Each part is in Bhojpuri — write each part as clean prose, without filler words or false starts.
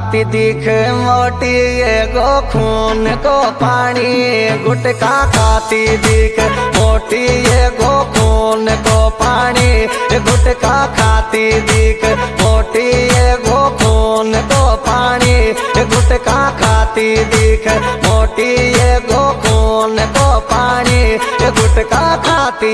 खाती दिख मोटी एगो खून को पानी। गुटखा खाती दिख मोटी एगो खून को पानी। गुटखा खाती दिख मोटी एगो खून को पानी। गुटखा खाती दिख मोटी एगो खून को पानी। गुटखा खाती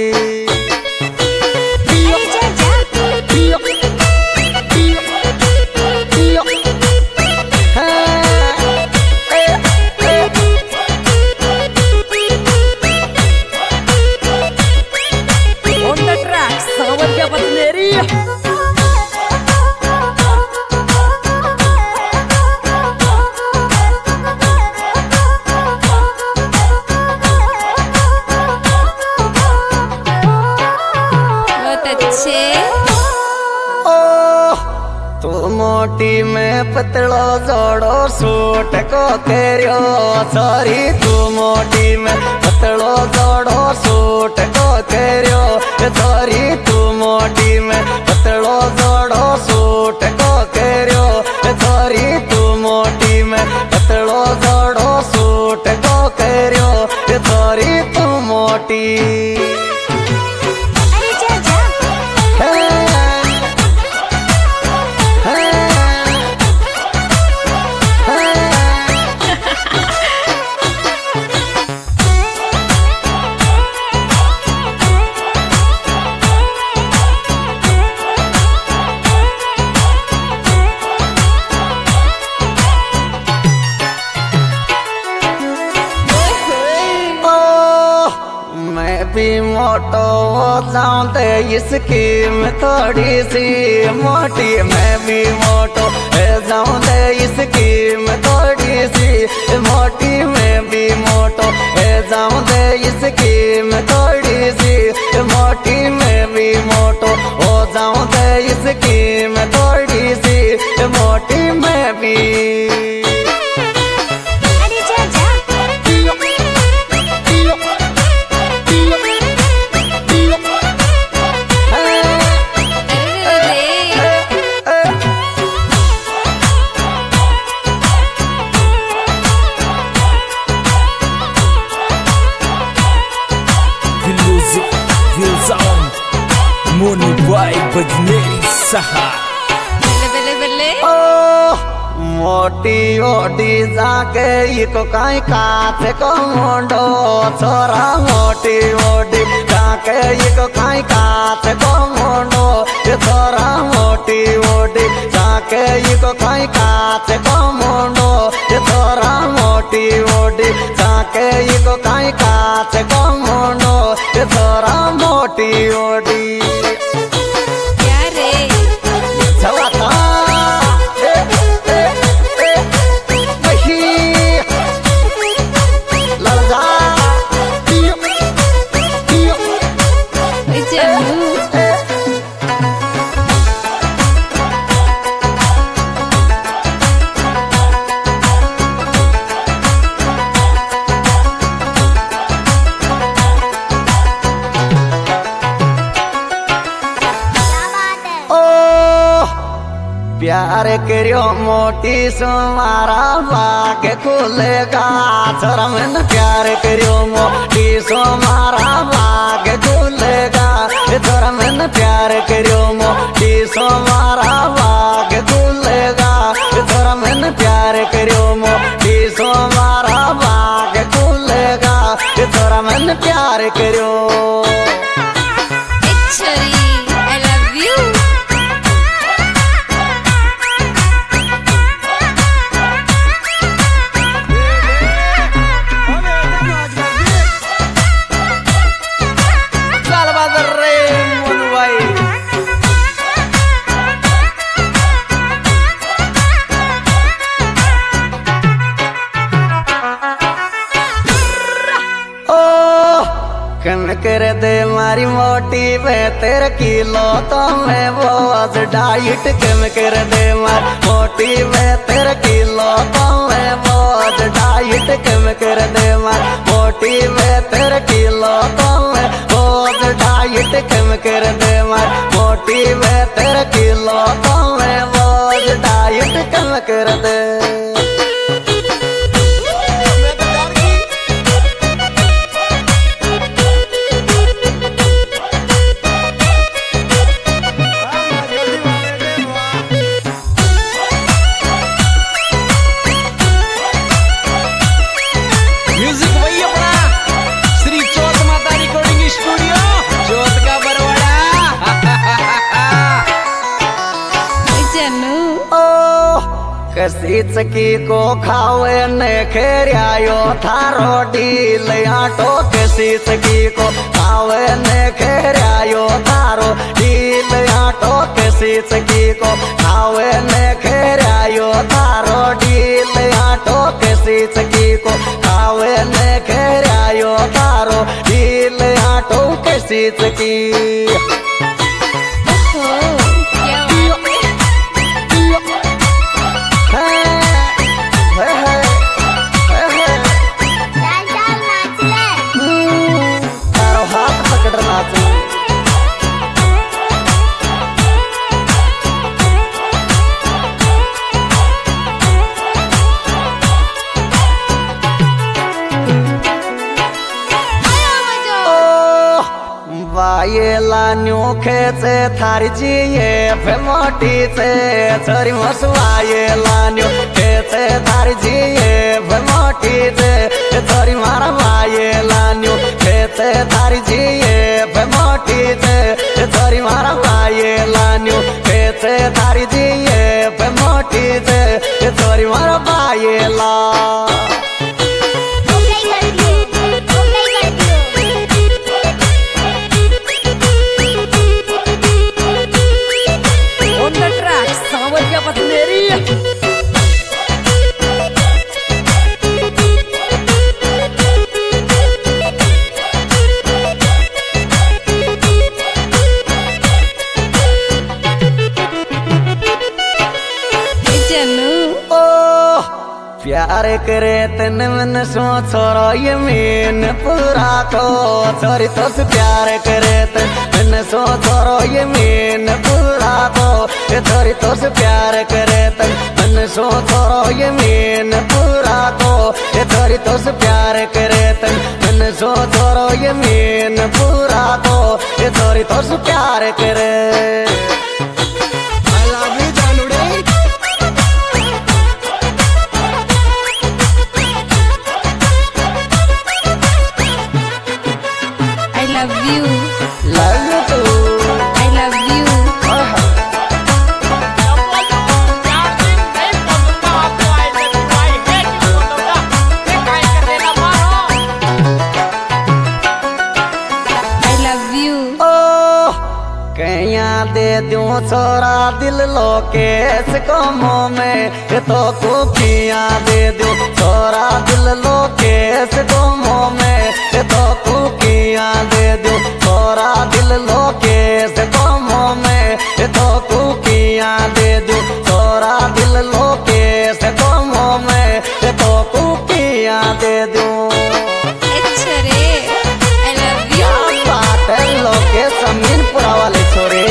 मोटी में पतलो जोड़ो सूट को केरियो सॉरी। तू मोटी में पतलो जोड़ो सूट को केरियो सॉरी। तू मोटी में पतलो जोड़ो सूट को केरियो सॉरी। तू मोटी में पतलो जोड़ो सूट को केरियो सॉरी। तू मोटी भी मोटो हो जाऊं ते इसकी मैं थोड़ी सी मोटी। मैं भी मोटो हो जाऊं ते इसकी मैं थोड़ी सी मोटी। मैं भी मोटो हो जाऊं ते इसकी मैं थोड़ी सी मोटी। मैं भी मोटो हो जाऊं ते इसकी मैं थोड़ी सी मोटी। मैं भी मोनी बाई बजनेरी सहा मोटी ओडी जाके इको काई काथे को मोंडो छोरा। मोटी ओडी जाके इको काई काथे को मोंडो छोरा। मोटी ओडी जाके इको काई काथे को मोंडो छोरा। मोटी ओडी जाके इको काई काथे को मोंडो छोरा। मोटी ओडी प्यार करियो मोटी सुमारा भाग्य खुलेगा। छोरा मन प्यार करियो मोटी सुमारा भाग्य खुलेगा। छोरा मन प्यार करियो मोटी सुमारा भाग्य खुलेगा। छोरा मन प्यार करियो मोटी सुमारा भाग्य खुलेगा। छोरा मन प्यार करियो कर दे मारी मोटी वे तेरे किलो तो मैं वो आज डाइट कम कर दे मारी मोटी वे तेरे किलो तो मैं वो आज डाइट कम कर दे मारी मोटी वे तेरे किलो तो मैं वो आज डाइट कम कर दे मारी मोटी वे तेरे किलो तो मैं वो आज डाइट कम कर कसी चकी को खावे ने खेरियायो थारो ढील आटो कसी चकी को खावे ने खेरियायो थारो ढील आटो कसी चकी को खावे ने खेरियायो थारो ढील आटो कसी चकी को खावे ने खेरियायो थारो ढील आटो कसी चकी। ये लान्यो खेचे थारी जी ये फेमोटी से छोरी मसुआये लान्यो खेचे थारी जी ये फेमोटी से छोरी मारा वाये लान्यो खेचे थारी जी ये फेमोटी से छोरी मारा वाये लान्यो खेचे थारी जी ये फेमोटी से छोरी मारा वाये ला। प्यार करे तन मन सो छोरो यमीन पूरा को छोरी तो से प्यार करे तन सो छोरो यमीन पूरा को छोरी तो से प्यार करे तन सो छोरो यमीन पूरा को छोरी तो से प्यार करे तन सो छोरो यमीन पूरा को छोरी तो से प्यार करे। दे दूं छोरा दिल लोकेश को मुँह में तो कुकियाँ दे दूं छोरा दिल लोकेश को मुँह में तो कुकियाँ दे दूं छोरा दिल लोकेश को मुँह में तो कुकियाँ दे दूं छोरा दिल लोकेश को मुँह में तो कुकियाँ दे दूं। लोकेश अमीनपुरा वाले छोरे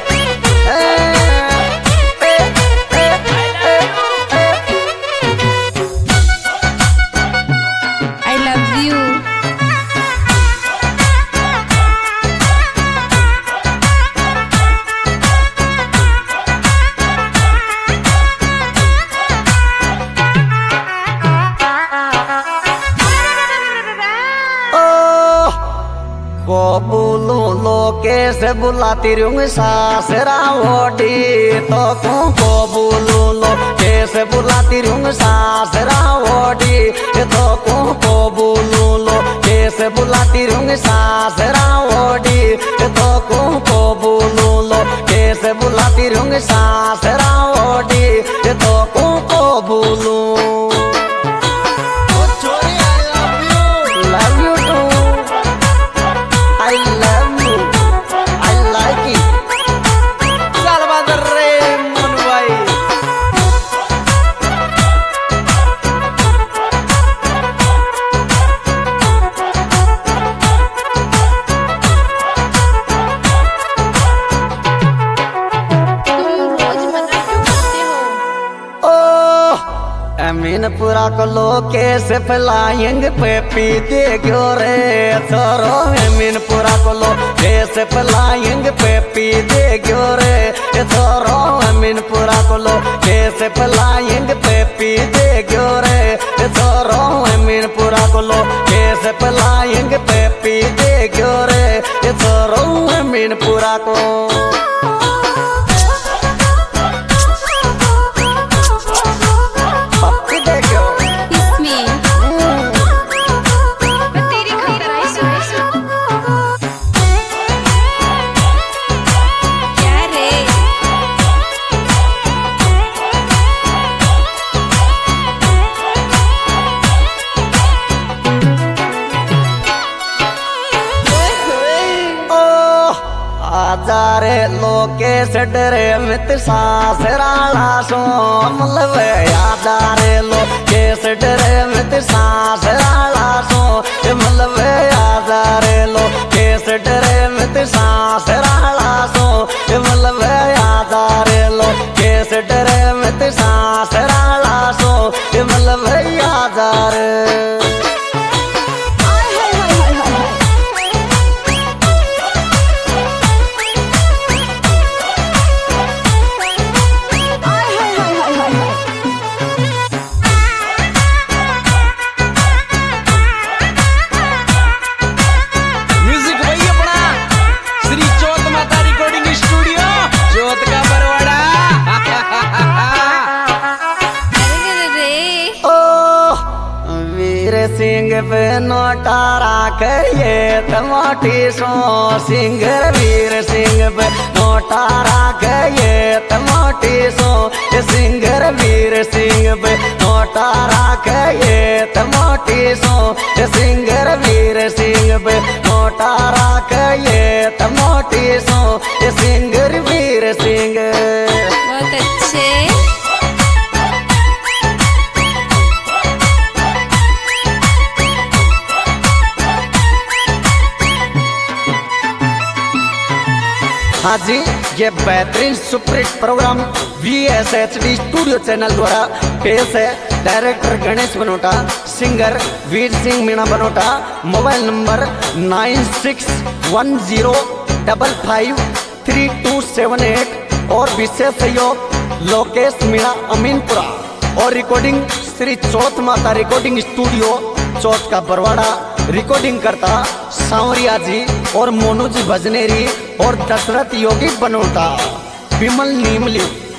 बोलू लोकेश बुलाती रूंग सासरा ओडी तो को बोलू लोकेश बुलाती रूंग सासरा ओडी तो को बोलू लोकेश बुलाती रूंग सासरा ओडी तो को बोलू लोकेश बुलाती रूंग सासरा ओडी तो को बोलू। अमीनपुरा को लोकेश फ्लाइंग पे पी दे गयो रे छोरो अमीनपुरा को लोकेश फ्लाइंग पे पी दे गयो रे छोरो अमीनपुरा को लोकेश फ्लाइंग पे पी दे गयो रे छोरो अमीनपुरा को लोकेश फ्लाइंग पे पी दे गयो रे छोरो अमीनपुरा को। आजारे लोकेश डरे मित सासराला सो मतलब आजारे लोकेश डरे मित सासराला सो मतलब आजारे लोकेश डरे मित सासराला सो मतलब आजारे लोकेश डरे मित सासराला सो मतलब आजारे सिंह पे नोटा राखे ये तमाटी सो सिंह वीर सिंह पे नोटा राखे ये तमाटी सो सिंह वीर सिंह पे नोटा राखे ये तमाटी सो सिंह वीर सिंह पे नोटा राखे ये तमाटी सो सिंह वीर सिंह बहुत अच्छे। हाँ जी, ये बेहतरीन superhit program VSHD studio channel द्वारा पेश है। Director Ganesh Banota, singer Veer Singh Meena Banota, mobile number 96155327 और विशेष सहयोग लोकेश मीणा अमीनपुरा और रिकॉर्डिंग श्री चौथ माता रिकॉर्डिंग स्टूडियो चौथ का बरवाड़ा। रिकॉर्डिंग करता सांवरिया जी और मोनू जी भजनेरी और दशरथ योगी बनोटा, विमल नीमली।